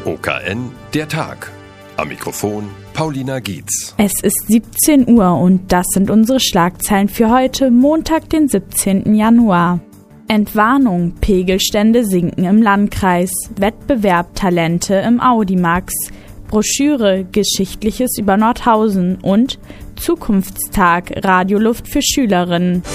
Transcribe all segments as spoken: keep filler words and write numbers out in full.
O K N, der Tag. Am Mikrofon Paulina Gietz. Es ist siebzehn Uhr und das sind unsere Schlagzeilen für heute, Montag, den siebzehnten Januar. Entwarnung, Pegelstände sinken im Landkreis, Wettbewerb Talente im Audimax, Broschüre Geschichtliches über Nordhausen und Zukunftstag Radioluft für Schülerinnen.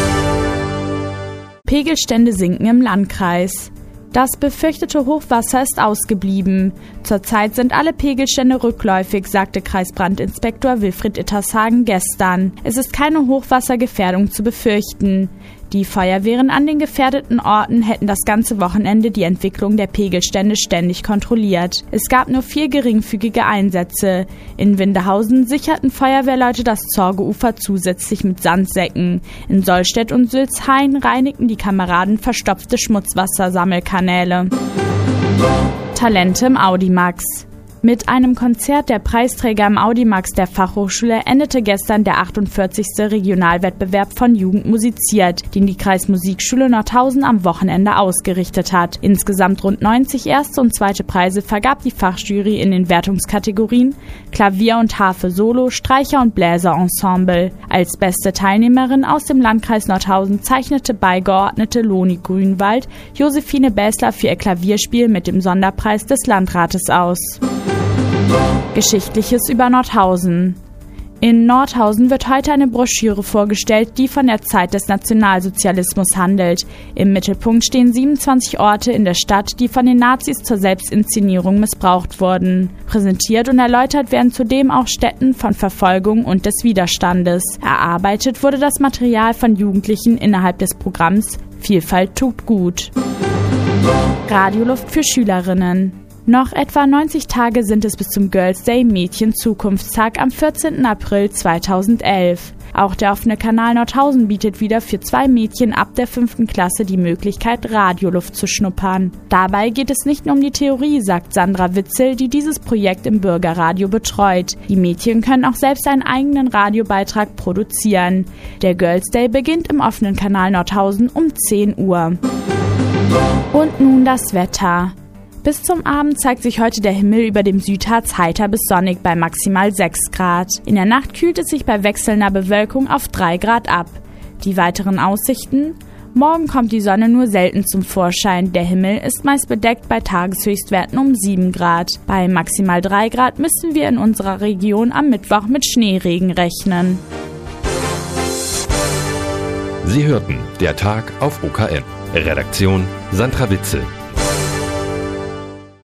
Pegelstände sinken im Landkreis. Das befürchtete Hochwasser ist ausgeblieben. Zurzeit sind alle Pegelstände rückläufig, sagte Kreisbrandinspektor Wilfried Ittershagen gestern. Es ist keine Hochwassergefährdung zu befürchten. Die Feuerwehren an den gefährdeten Orten hätten das ganze Wochenende die Entwicklung der Pegelstände ständig kontrolliert. Es gab nur vier geringfügige Einsätze. In Windehausen sicherten Feuerwehrleute das Zorgeufer zusätzlich mit Sandsäcken. In Sollstedt und Sülzhain reinigten die Kameraden verstopfte Schmutzwassersammelkanäle. Talente im Audimax. Mit einem Konzert der Preisträger im Audimax der Fachhochschule endete gestern der achtundvierzigste Regionalwettbewerb von Jugend musiziert, den die Kreismusikschule Nordhausen am Wochenende ausgerichtet hat. Insgesamt rund neunzig erste und zweite Preise vergab die Fachjury in den Wertungskategorien Klavier und Harfe Solo, Streicher- und Bläserensemble. Als beste Teilnehmerin aus dem Landkreis Nordhausen zeichnete Beigeordnete Loni Grünwald Josephine Bäßler für ihr Klavierspiel mit dem Sonderpreis des Landrates aus. Geschichtliches über Nordhausen. In Nordhausen wird heute eine Broschüre vorgestellt, die von der Zeit des Nationalsozialismus handelt. Im Mittelpunkt stehen siebenundzwanzig Orte in der Stadt, die von den Nazis zur Selbstinszenierung missbraucht wurden. Präsentiert und erläutert werden zudem auch Stätten von Verfolgung und des Widerstandes. Erarbeitet wurde das Material von Jugendlichen innerhalb des Programms Vielfalt tut gut. Radioluft für Schülerinnen. Noch etwa neunzig Tage sind es bis zum Girls Day Mädchen-Zukunftstag am vierzehnten April zweitausendelf. Auch der offene Kanal Nordhausen bietet wieder für zwei Mädchen ab der fünften Klasse die Möglichkeit, Radioluft zu schnuppern. Dabei geht es nicht nur um die Theorie, sagt Sandra Witzel, die dieses Projekt im Bürgerradio betreut. Die Mädchen können auch selbst einen eigenen Radiobeitrag produzieren. Der Girls Day beginnt im offenen Kanal Nordhausen um zehn Uhr. Und nun das Wetter. Bis zum Abend zeigt sich heute der Himmel über dem Südharz heiter bis sonnig bei maximal sechs Grad. In der Nacht kühlt es sich bei wechselnder Bewölkung auf drei Grad ab. Die weiteren Aussichten? Morgen kommt die Sonne nur selten zum Vorschein. Der Himmel ist meist bedeckt bei Tageshöchstwerten um sieben Grad. Bei maximal drei Grad müssen wir in unserer Region am Mittwoch mit Schneeregen rechnen. Sie hörten der Tag auf O K N. Redaktion Sandra Witzel.